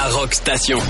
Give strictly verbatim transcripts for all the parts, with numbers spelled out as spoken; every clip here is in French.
Rock Station.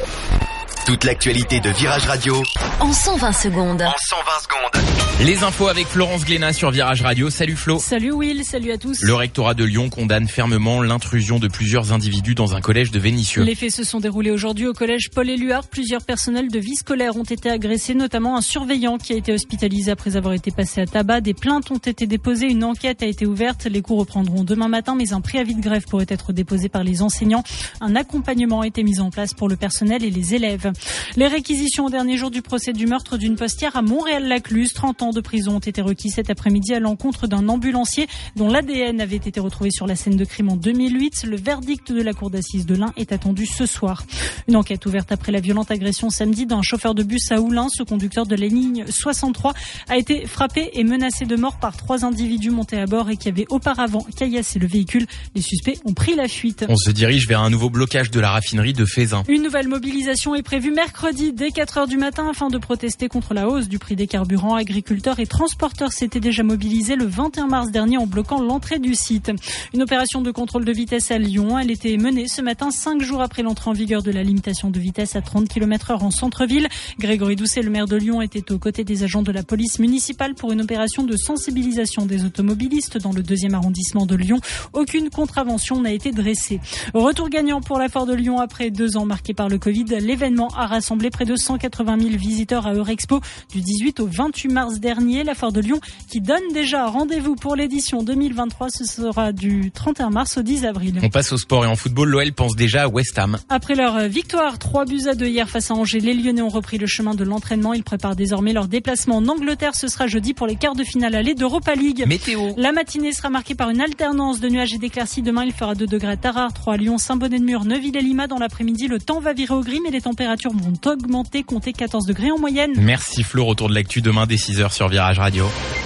Toute l'actualité de Virage Radio en cent vingt secondes. En cent vingt secondes. Les infos avec Florence Glénat sur Virage Radio. Salut Flo. Salut Will, salut à tous. Le rectorat de Lyon condamne fermement l'intrusion de plusieurs individus dans un collège de Vénissieux. Les faits se sont déroulés aujourd'hui au collège Paul-Éluard. Plusieurs personnels de vie scolaire ont été agressés, notamment un surveillant qui a été hospitalisé après avoir été passé à tabac. Des plaintes ont été déposées, une enquête a été ouverte. Les cours reprendront demain matin, mais un préavis de grève pourrait être déposé par les enseignants. Un accompagnement a été mis en place pour le personnel et les élèves. Les réquisitions au dernier jour du procès du meurtre d'une postière à Montréal-Lacluse. trente ans de prison ont été requis cet après-midi à l'encontre d'un ambulancier dont l'A D N avait été retrouvé sur la scène de crime en deux mille huit. Le verdict de la cour d'assises de l'Ain est attendu ce soir. Une enquête ouverte après la violente agression samedi d'un chauffeur de bus à Oullins. Ce conducteur de la ligne soixante-trois a été frappé et menacé de mort par trois individus montés à bord et qui avaient auparavant caillassé le véhicule. Les suspects ont pris la fuite. On se dirige vers un nouveau blocage de la raffinerie de Feyzin. Une nouvelle mobilisation est prévue mercredi dès quatre heures du matin afin de protester contre la hausse du prix des carburants. Agriculteurs et transporteurs s'étaient déjà mobilisés le vingt et un mars dernier en bloquant l'entrée du site. Une opération de contrôle de vitesse à Lyon. Elle était menée ce matin, cinq jours après l'entrée en vigueur de la limitation de vitesse à trente kilomètres heure en centre-ville. Grégory Doucet, le maire de Lyon, était aux côtés des agents de la police municipale pour une opération de sensibilisation des automobilistes dans le deuxième arrondissement de Lyon. Aucune contravention n'a été dressée. Retour gagnant pour la Foire de Lyon après deux ans marqués par le Covid. L'événement a rassemblé près de cent quatre-vingt mille visiteurs à Eurexpo du dix-huit au vingt-huit mars dernier. La Foire de Lyon qui donne déjà rendez-vous pour l'édition deux mille vingt-trois. Ce sera du trente et un mars au dix avril. On passe au sport et en football, l'O L pense déjà à West Ham. Après leur victoire trois buts à deux hier face à Angers, les Lyonnais ont repris le chemin de l'entraînement. Ils préparent désormais leur déplacement en Angleterre. Ce sera jeudi pour les quarts de finale aller d'Europa League. Météo. La matinée sera marquée par une alternance de nuages et d'éclaircies. Demain, il fera deux degrés à Tarare, trois à Lyon, Saint-Bonnet-de-Mur, Neuville et Lima. Dans l'après-midi, le temps va virer au gris, mais les températures vont augmenter, compter quatorze degrés en moyenne. Merci Flo, retour de l'actu demain dès six heures sur Virage Radio.